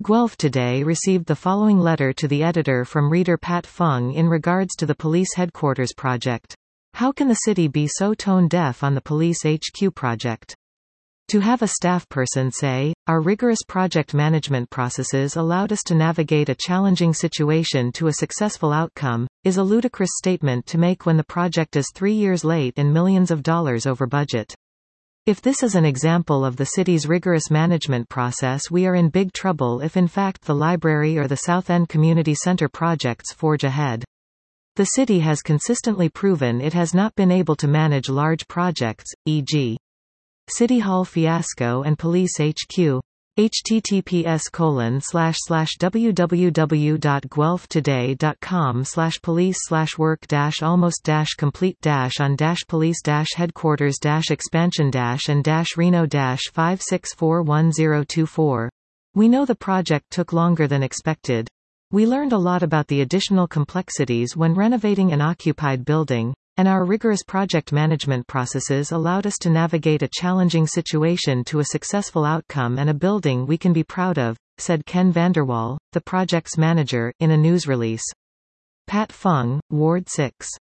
Guelph Today received the following letter to the editor from reader Pat Fung in regards to the police headquarters project. How can the city be so tone-deaf on the police HQ project? To have a staff person say, "Our rigorous project management processes allowed us to navigate a challenging situation to a successful outcome," is a ludicrous statement to make when the project is 3 years late and millions of dollars over budget. If this is an example of the city's rigorous management process, we are in big trouble if in fact the library or the South End Community Center projects forge ahead. The city has consistently proven it has not been able to manage large projects, e.g. City Hall fiasco and Police HQ. https://www.guelph-today.com/police/work-almost-complete-on-police-reno-5641024. We know the project took longer than expected. We learned a lot about the additional complexities when renovating an occupied building, and our rigorous project management processes allowed us to navigate a challenging situation to a successful outcome and a building we can be proud of, said Ken Vanderwall, the project's manager, in a news release. Pat Fung, Ward 6.